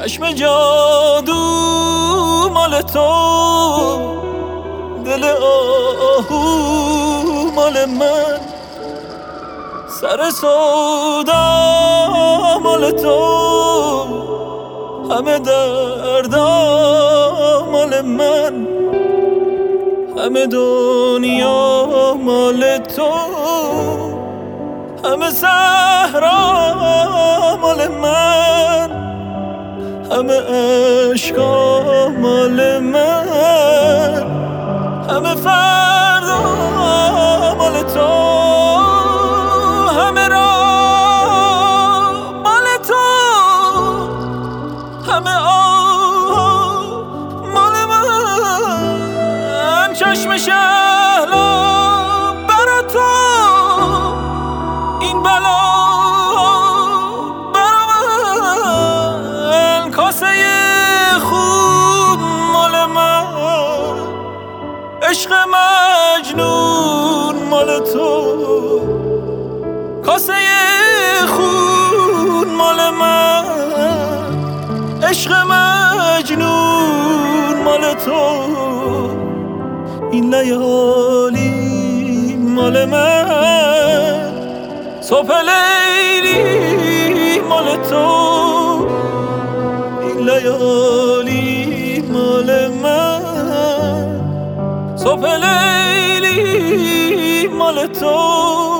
چشم جادو مال تو، دل آهو مال من، سر سودا مال تو، همه دردا مال من، همه دنیا مال تو، همه صحرا مال من، همه عشقا مال من، همه فردا مال تو، همه راه مال تو، همه آه مال من، چشم شهلا برا تو، این بلا برا من، کاسه خون مال من، عشق مجنون مال تو، کاسه خون مال من، عشق مجنون مال تو، این لیالی مال من، صبح لیلی مال تو، این لیالی مال من، صبح لیلی مال تو.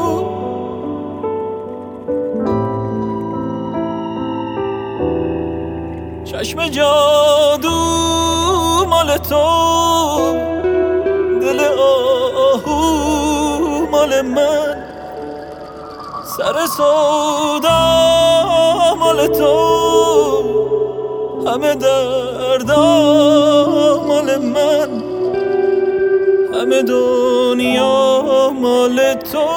چشم جادو مال تو، دل آهو مال من، سر سودا مال تو، همه دردا مال من، همه دنیا مال تو،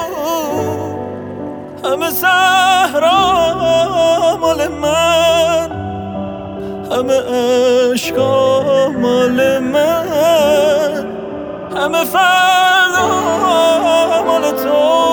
همه صحرا مال من، همه عشقا مال من، همه فردا مال تو.